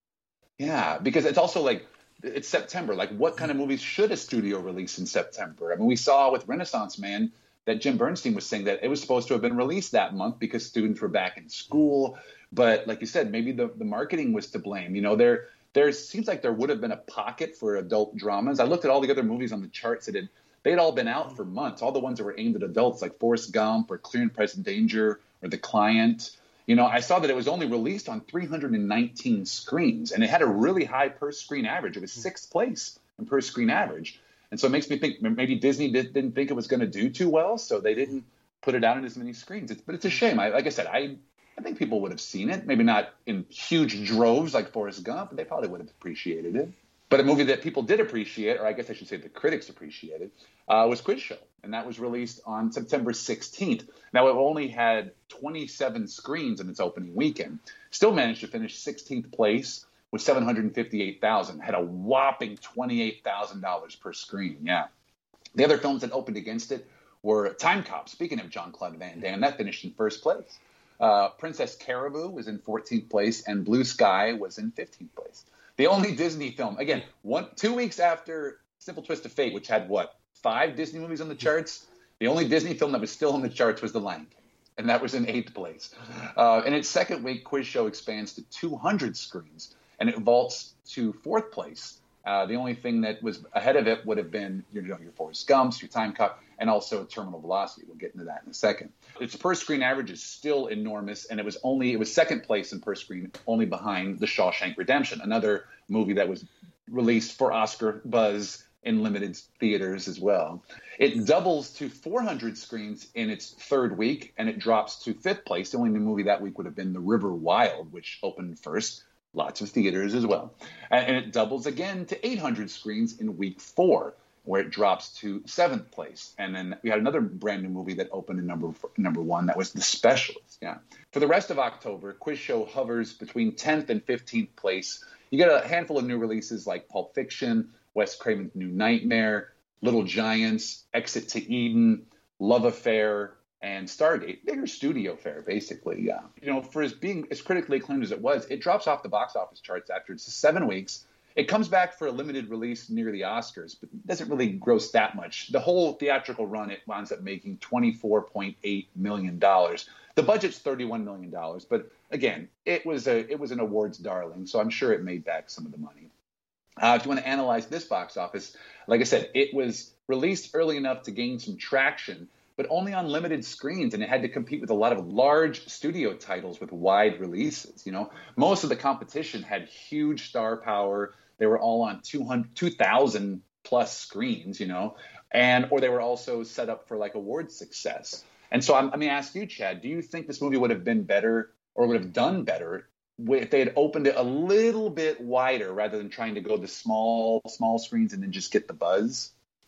Yeah, because it's also like it's September. Like, what kind of movies should a studio release in September? I mean, we saw with Renaissance Man that Jim Bernstein was saying that it was supposed to have been released that month because students were back in school. But like you said, maybe the, the marketing was to blame. You know, there there seems like there would have been a pocket for adult dramas. I looked at all the other movies on the charts that had they'd all been out for months. All the ones that were aimed at adults, like Forrest Gump or Clear and Present Danger or The Client. You know, I saw that it was only released on three hundred nineteen screens, and it had a really high per screen average. It was sixth place in per screen average. And so it makes me think maybe Disney did, didn't think it was going to do too well, so they didn't put it out in as many screens. It's, but it's a shame. I, like I said, I, I think people would have seen it. Maybe not in huge droves like Forrest Gump, but they probably would have appreciated it. But a movie that people did appreciate, or I guess I should say the critics appreciated, uh, was Quiz Show. And that was released on September sixteenth. Now, it only had twenty-seven screens in its opening weekend. Still managed to finish sixteenth place with seven hundred fifty-eight thousand dollars. Had a whopping twenty-eight thousand dollars per screen. Yeah. The other films that opened against it were Time Cop. Speaking of Jean-Claude Van Damme, that finished in first place. Uh, Princess Caribou was in fourteenth place, and Blue Sky was in fifteenth place. The only Disney film, again, one two weeks after Simple Twist of Fate, which had, what, five Disney movies on the charts? The only Disney film that was still on the charts was The Lion King, and that was in eighth place. Uh, in its second week, Quiz Show expands to two hundred screens, and it vaults to fourth place. Uh, the only thing that was ahead of it would have been your, you know, your Forrest Gumps, your Time Cop, and also Terminal Velocity. We'll get into that in a second. Its per screen average is still enormous, and it was only it was second place in per screen, only behind The Shawshank Redemption, another movie that was released for Oscar buzz in limited theaters as well. It doubles to four hundred screens in its third week, and it drops to fifth place. The only new movie that week would have been The River Wild, which opened first. Lots of theaters as well. And it doubles again to eight hundred screens in week four, where it drops to seventh place. And then we had another brand new movie that opened in number number one. That was The Specialist. Yeah. For the rest of October, Quiz Show hovers between tenth and fifteenth place. You get a handful of new releases like Pulp Fiction, Wes Craven's New Nightmare, Little Giants, Exit to Eden, Love Affair, and Stargate. Bigger studio fare, basically. Yeah. You know, for as being as critically acclaimed as it was, it drops off the box office charts after it's seven weeks. It comes back for a limited release near the Oscars, but it doesn't really gross that much. The whole theatrical run, it winds up making twenty-four point eight million dollars. The budget's thirty-one million dollars, but again, it was a it was an awards darling, so I'm sure it made back some of the money. Uh, if you want to analyze this box office, like I said, it was released early enough to gain some traction, but only on limited screens, and it had to compete with a lot of large studio titles with wide releases. You know, most of the competition had huge star power. They were all on two hundred, two thousand plus screens, you know, and or they were also set up for like award success. And so I'm, I'm going to ask you, Chad, do you think this movie would have been better or would have done better if they had opened it a little bit wider rather than trying to go to small, small screens and then just get the buzz?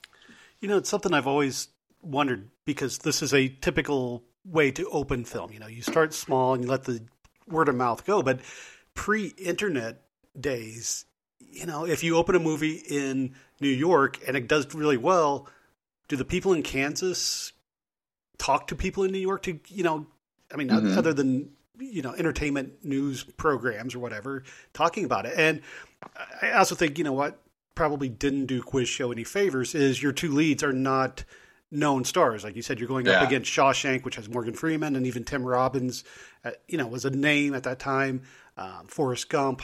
You know, it's something I've always wondered, because this is a typical way to open film. You know, you start small and you let the word of mouth go. But pre-internet days, you know, if you open a movie in New York and it does really well, do the people in Kansas talk to people in New York to, you know, I mean,
Mm-hmm.
other than, you know, entertainment news programs or whatever, talking about it. And I also think, you know what, probably didn't do Quiz Show any favors is your two leads are not known stars. Like you said, you're going
Yeah.
up against Shawshank, which has Morgan Freeman, and even Tim Robbins, uh, you know, was a name at that time. Um, Forrest Gump,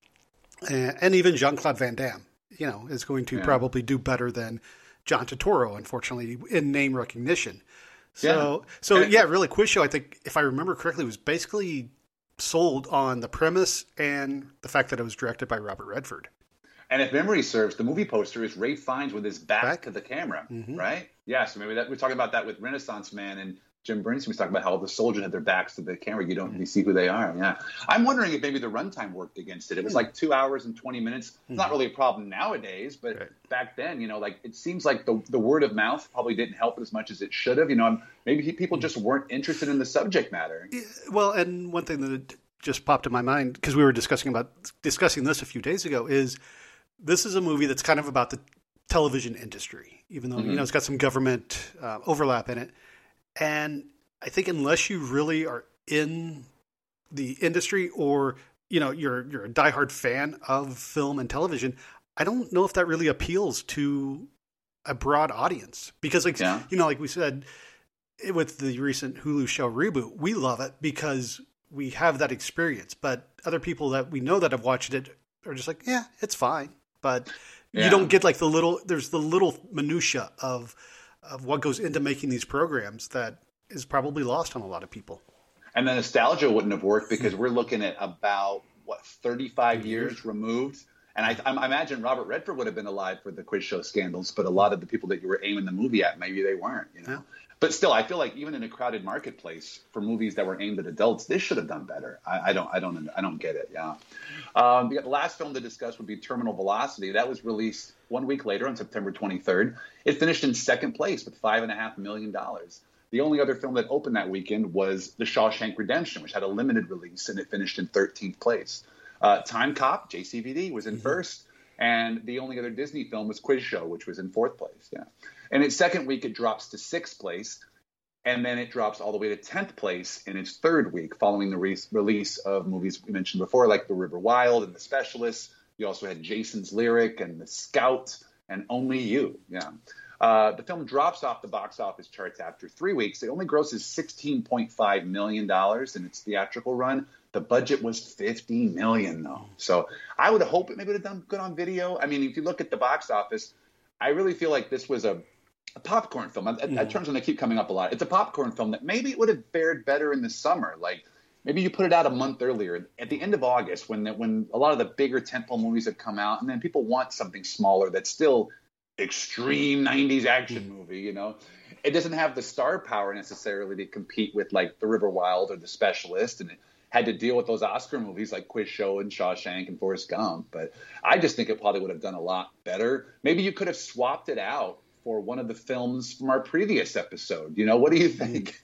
and, and even Jean-Claude Van Damme, you know, is going to
Yeah.
probably do better than John Turturro, unfortunately, in name recognition. So,
Yeah.
so
And-
yeah, really, Quiz Show, I think, if I remember correctly, was basically sold on the premise and the fact that it was directed by Robert Redford.
And if memory serves, the movie poster is Ray Fiennes with his back,
Back.
to the camera,
Mhm.
right? Yeah, so maybe that we're talking about that with Renaissance Man, and Jim Bernstein was talking about how the soldiers had their backs to the camera. You don't really see who they are. Yeah, I'm wondering if maybe the runtime worked against it. It was like two hours and twenty minutes. It's not really a problem nowadays, but
Right.
back then, you know, like it seems like the the word of mouth probably didn't help as much as it should have. You know, I'm- maybe people just weren't interested in the subject matter.
Well, and one thing that just popped in my mind, because we were discussing about discussing this a few days ago, is this is a movie that's kind of about the television industry, even though,
Mm-hmm.
you know, it's got some government uh, overlap in it. And I think unless you really are in the industry or, you know, you're you're a diehard fan of film and television, I don't know if that really appeals to a broad audience. Because, like,
Yeah.
you know, like we said, it- with the recent Hulu show Reboot, we love it because we have that experience. But other people that we know that have watched it are just like, yeah, it's fine. But
Yeah.
you don't get like the little, there's the little minutia of of what goes into making these programs that is probably lost on a lot of people.
And the nostalgia wouldn't have worked because we're looking at about, what, thirty-five years removed. And I, I imagine Robert Redford would have been alive for the Quiz Show scandals, but a lot of the people that you were aiming the movie at, maybe they weren't, you know.
Yeah.
But still, I feel like even in a crowded marketplace for movies that were aimed at adults, this should have done better. I, I don't, I don't, I don't get it. Yeah. Um, the last film to discuss would be Terminal Velocity. That was released one week later on September twenty-third. It finished in second place with five and a half million dollars. The only other film that opened that weekend was The Shawshank Redemption, which had a limited release, and it finished in thirteenth place. Uh, Time Cop, J C V D, was in first, and the only other Disney film was Quiz Show, which was in fourth place. Yeah, and its second week it drops to sixth place, and then it drops all the way to tenth place in its third week, following the re- release of movies we mentioned before, like The River Wild and The Specialist. You also had Jason's Lyric and The Scout and Only You. Yeah. Uh, the film drops off the box office charts after three weeks. It only grosses sixteen point five million dollars in its theatrical run. The budget was fifty million dollars, though. So I would hope it maybe would have done good on video. I mean, if you look at the box office, I really feel like this was a, a popcorn film. That,
Mm.
that term's going to keep coming up a lot. It's a popcorn film that maybe it would have fared better in the summer. Like maybe you put it out a month earlier, at the end of August, when the, when a lot of the bigger tentpole movies have come out, and then people want something smaller that's still extreme nineties action movie, you know. It doesn't have the star power necessarily to compete with like The River Wild or The Specialist, and it had to deal with those Oscar movies like Quiz Show and Shawshank and Forrest Gump. But I just think it probably would have done a lot better. Maybe you could have swapped it out for one of the films from our previous episode. You know, what do you think?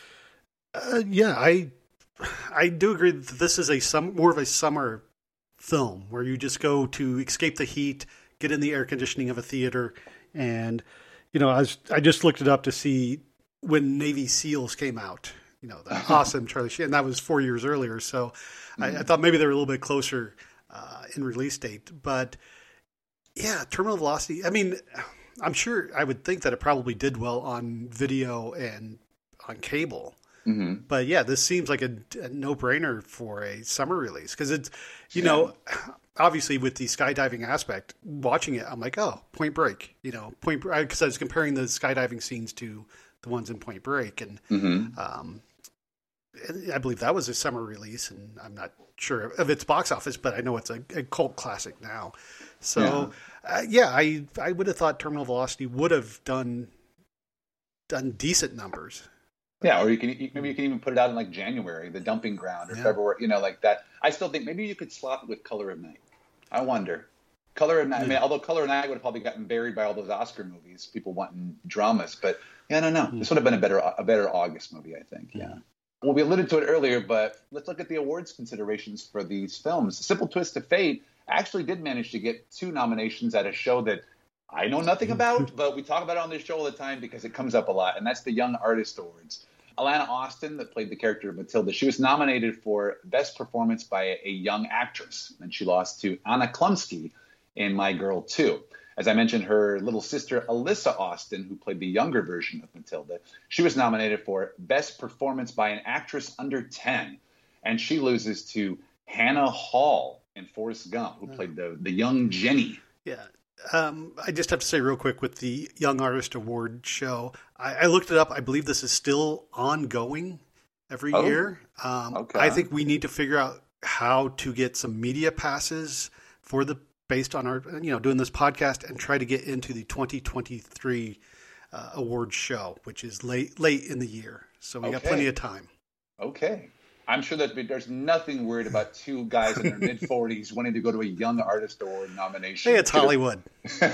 Uh, yeah, I I do agree that this is a some more of a summer film where you just go to escape the heat, get in the air conditioning of a theater, and you know, I was, I just looked it up to see when Navy SEALs came out. You know, the awesome Charlie Sheen, and that was four years earlier. So mm-hmm. I, I thought maybe they were a little bit closer uh, in release date. But yeah, Terminal Velocity. I mean, I'm sure I would think that it probably did well on video and on cable.
Mm-hmm.
But yeah, this seems like a, a no-brainer for a summer release because it's, you yeah. know, obviously with the skydiving aspect, watching it, I'm like, oh, Point Break, you know, Point Break, because I was comparing the skydiving scenes to the ones in Point Break, and
mm-hmm.
um, I believe that was a summer release, and I'm not sure of its box office, but I know it's a, a cult classic now. So yeah, uh, yeah I I would have thought Terminal Velocity would have done done decent numbers.
Yeah, or you can maybe you can even put it out in like January, the dumping ground, or yeah. February, you know, like that. I still think maybe you could swap it with Color of Night. I wonder. Color of Night. Yeah. I mean, although Color of Night would have probably gotten buried by all those Oscar movies, people wanting dramas. But yeah, I don't know. Mm. This would have been a better a better August movie, I think. Yeah. Mm. Well, we alluded to it earlier, but let's look at the awards considerations for these films. Simple Twist of Fate actually did manage to get two nominations at a show that I know nothing about, but we talk about it on this show all the time because it comes up a lot, and that's the Young Artist Awards. Alana Austin, that played the character of Matilda, she was nominated for Best Performance by a, a Young Actress, and she lost to Anna Klumsky in My Girl two. As I mentioned, her little sister, Alyssa Austin, who played the younger version of Matilda, she was nominated for Best Performance by an Actress Under ten, and she loses to Hannah Hall in Forrest Gump, who played the, the young Jenny.
Yeah. Um, I just have to say real quick with the Young Artist Award show, I, I looked it up. I believe this is still ongoing every
Oh,
year. Um,
okay.
I think we need to figure out how to get some media passes for the based on our, you know, doing this podcast and try to get into the twenty twenty-three uh, awards show, which is late late in the year. So we got
Okay.
plenty of time.
Okay. I'm sure that there's nothing weird about two guys in their mid-forties wanting to go to a Young Artist Award nomination.
Hey, it's Hollywood.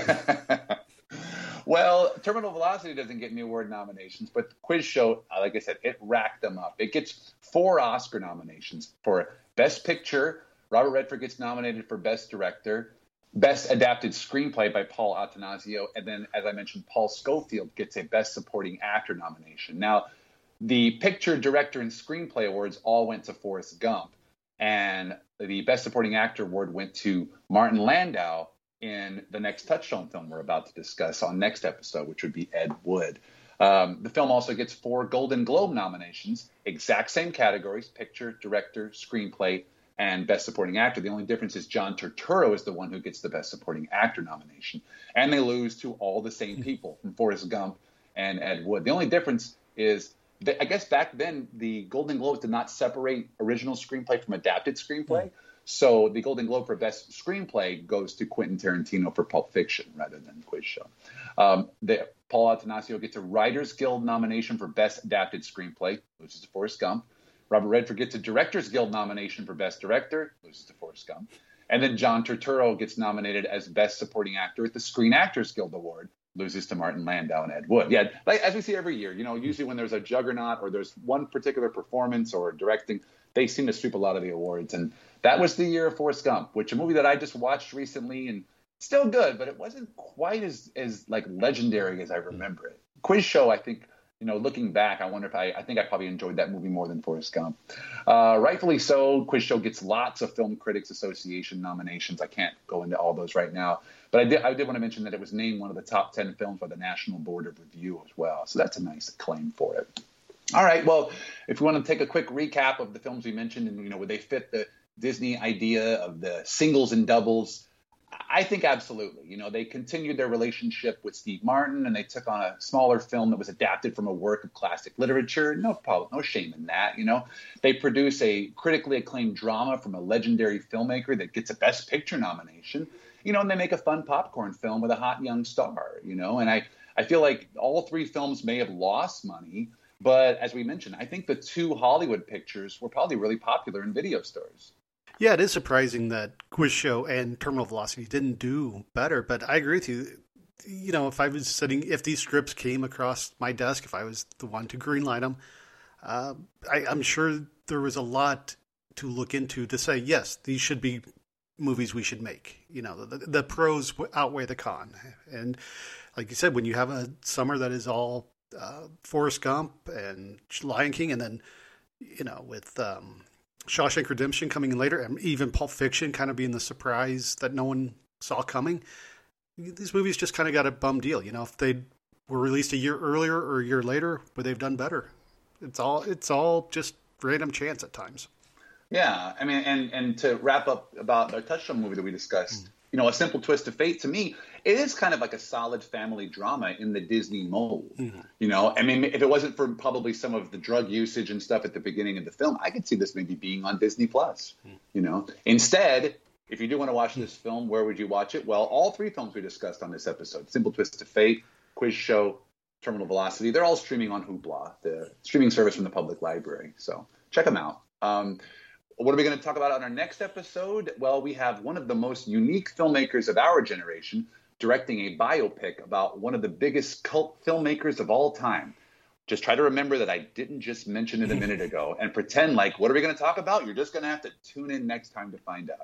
Well, Terminal Velocity doesn't get any award nominations, but the quiz show, like I said, it racked them up. It gets four Oscar nominations for Best Picture. Robert Redford gets nominated for Best Director. Best Adapted Screenplay by Paul Attanasio. And then, as I mentioned, Paul Scofield gets a Best Supporting Actor nomination. Now, the Picture, Director, and Screenplay awards all went to Forrest Gump. And the Best Supporting Actor award went to Martin Landau in the next Touchstone film we're about to discuss on next episode, which would be Ed Wood. Um, the film also gets four Golden Globe nominations, exact same categories, Picture, Director, Screenplay, and Best Supporting Actor. The only difference is John Turturro is the one who gets the Best Supporting Actor nomination. And they lose to all the same people from Forrest Gump and Ed Wood. The only difference is, that, I guess back then, the Golden Globes did not separate original screenplay from adapted screenplay. Mm. So the Golden Globe for Best Screenplay goes to Quentin Tarantino for Pulp Fiction rather than Quiz Show. Um, the, Paul Attanasio gets a Writers Guild nomination for Best Adapted Screenplay, loses to Forrest Gump. Robert Redford gets a Directors Guild nomination for Best Director, loses to Forrest Gump. And then John Turturro gets nominated as Best Supporting Actor at the Screen Actors Guild Award, loses to Martin Landau and Ed Wood. Yeah, like as we see every year, you know, usually when there's a juggernaut or there's one particular performance or directing, they seem to sweep a lot of the awards. And that was the year of Forrest Gump, which a movie that I just watched recently and still good, but it wasn't quite as, as like legendary as I remember it. Quiz Show, I think, you know, looking back, I wonder if I, I think I probably enjoyed that movie more than Forrest Gump. Uh, rightfully so, Quiz Show gets lots of Film Critics Association nominations. I can't go into all those right now, but I did, I did want to mention that it was named one of the top ten films by the National Board of Review as well. So that's a nice acclaim for it. All right, well, if you want to take a quick recap of the films we mentioned and, you know, would they fit the Disney idea of the singles and doubles? I think absolutely. You know, they continued their relationship with Steve Martin and they took on a smaller film that was adapted from a work of classic literature. No problem, no shame in that. You know, they produce a critically acclaimed drama from a legendary filmmaker that gets a Best Picture nomination, you know, and they make a fun popcorn film with a hot young star, you know, and I, I feel like all three films may have lost money, but as we mentioned, I think the two Hollywood pictures were probably really popular in video stores.
Yeah, it is surprising that Quiz Show and Terminal Velocity didn't do better, but I agree with you. You know, if I was sitting, if these scripts came across my desk, if I was the one to greenlight them, uh, I, I'm sure there was a lot to look into to say, yes, these should be movies we should make. You know, the, the pros outweigh the con. And like you said, when you have a summer that is all uh, Forrest Gump and Lion King, and then, you know, with... Um, Shawshank Redemption coming in later, and even Pulp Fiction kind of being the surprise that no one saw coming. These movies just kind of got a bum deal. You know, if they were released a year earlier or a year later, would they've done better? It's all it's all just random chance at times.
Yeah, I mean, and and to wrap up about the Touchstone movie that we discussed, mm. you know, A Simple Twist of Fate, to me, it is kind of like a solid family drama in the Disney mold. Mm-hmm. You know, I mean, if it wasn't for probably some of the drug usage and stuff at the beginning of the film, I could see this maybe being on Disney Plus. Mm. You know, instead, if you do want to watch this film, where would you watch it? Well, all three films we discussed on this episode, Simple Twist of Fate, Quiz Show, Terminal Velocity, they're all streaming on Hoopla, the streaming service from the public library. So check them out. Um, What are we going to talk about on our next episode? Well, we have one of the most unique filmmakers of our generation directing a biopic about one of the biggest cult filmmakers of all time. Just try to remember that I didn't just mention it a minute ago and pretend like, what are we going to talk about? You're just going to have to tune in next time to find out.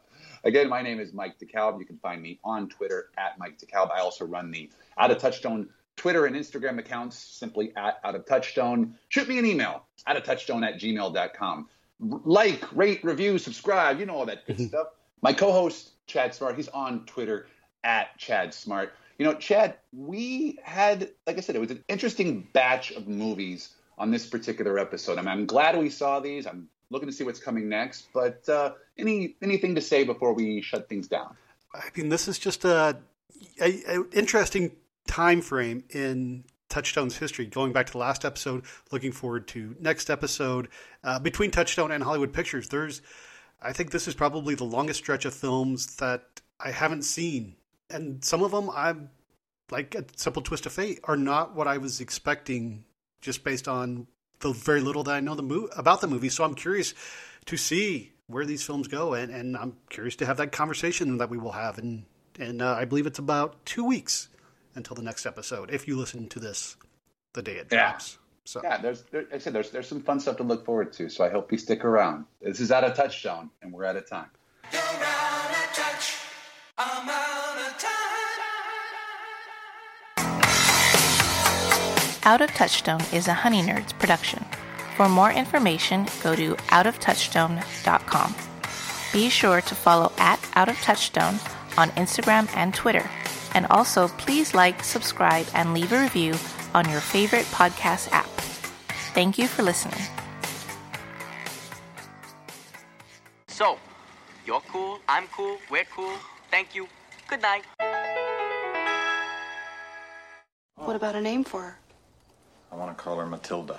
Again, my name is Mike DeKalb. You can find me on Twitter at Mike DeKalb. I also run the Out of Touchstone Twitter and Instagram accounts, simply at Out of Touchstone. Shoot me an email, out of touchstone at gmail dot com. Like, rate, review, subscribe, you know all that good stuff. My co-host, Chad Smart, he's on Twitter at Chad Smart. You know, Chad, we had, like I said, it was an interesting batch of movies on this particular episode. I mean, I'm glad we saw these. I'm looking to see what's coming next. But uh, any anything to say before we shut things down?
I mean, this is just a, a, a interesting time frame in Touchstone's history. Going back to the last episode, looking forward to next episode. Uh, between Touchstone and Hollywood Pictures, there's, I think this is probably the longest stretch of films that I haven't seen. And some of them, I'm like A Simple Twist of Fate, are not what I was expecting just based on the very little that I know the mo- about the movie. So I'm curious to see where these films go. And, and I'm curious to have that conversation that we will have. And, and uh, I believe it's about two weeks until the next episode, if you listen to this the day it drops.
Yeah.
So
yeah, there's there, like I said, there's there's some fun stuff to look forward to. So I hope you stick around. This is Out of Touchstone, and we're out of time.
You're out of touch. I'm out of time.
Out of Touchstone is a Honey Nerds production. For more information, go to out of touchstone dot com. Be sure to follow at Out of Touchstone on Instagram and Twitter. And also, please like, subscribe, and leave a review on your favorite podcast app. Thank you for listening.
So, you're cool, I'm cool, we're cool. Thank you. Good night.
What about a name for her?
I want to call her Matilda.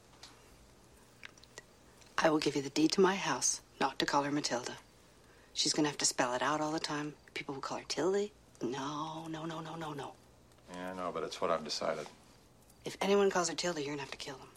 I will give you the deed to my house not to call her Matilda. She's going to have to spell it out all the time. People will call her Tildy. No, no, no, no, no, no.
Yeah, I know, but it's what I've decided.
If anyone calls her Tilda, you're going to have to kill them.